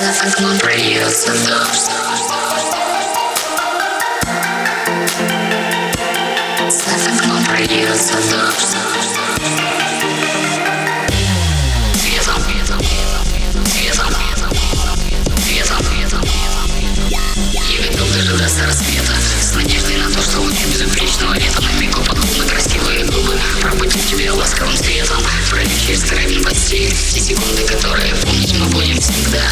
За окном прольется дождь. За окном прольется дождь. Светом, светом, светом, светом. Я готов дожидаться рассвета с надеждой на то, что лучи безупречного лета на миг упадут на красивые губы, пробудить тебя ласковым светом, пройдя через травень постель, те секунды, которые помнить мы будем всегда.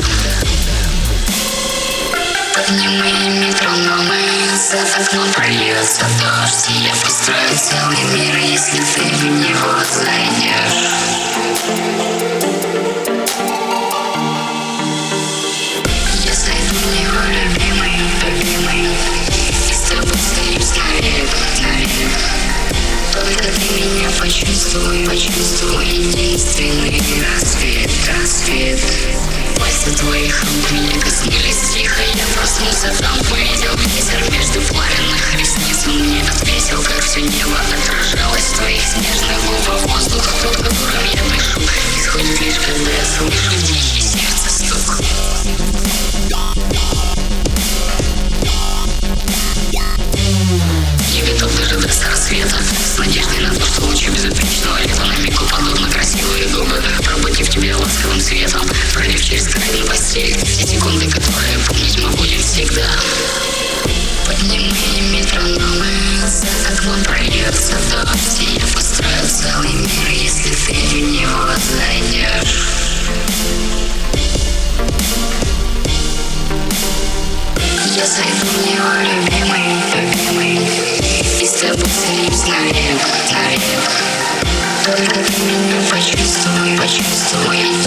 Подними метрономы, за окном прольется дождь, и я построю целый мир, если ты в него зайдешь. Я зайду в него, любимый, любимый, и с тобой сойдусь навек, навек. Только ты меня почувствуй, почувствуй, единственный рассвет, рассвет. Пальцы твоих рук меня коснулись тихо, я проснулся там, увидел ветер между пламенных ресниц. Он мне ответил, как все небо отражалось в твоих снежных губах. Воздух, тот, которым я дышу, исходит лишь, когда я слышу тихий сердце стук. Я готов дожидаться рассвета с надеждой на то, что лучи безупречного лета на миг упадут на красивые губы, пробудив тебя ласковым светом, пролив через травень постель, те секунды, которые помнить мы будем всегда. Подними метрономы, за окном прольется дождь, и я построю целый мир, если ты в него зайдешь. Я зайду в него, любимый, любимый, и с тобой сойдусь навек, навек. Только ты меня почувствуй, почувствуй.